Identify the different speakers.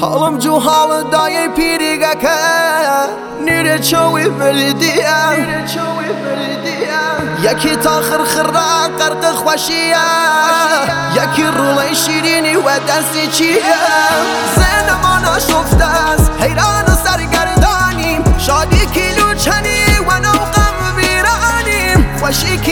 Speaker 1: حالم جو حال دای پیریگه که نیره چوی بلدیه یکی تا خرخرا قرق خوشیه یکی رولی شیرینی و دستی چیه زنمانا شفته است حیران و سرگردانیم شادی کیلو چنی و نو غم ویرانیم خوشی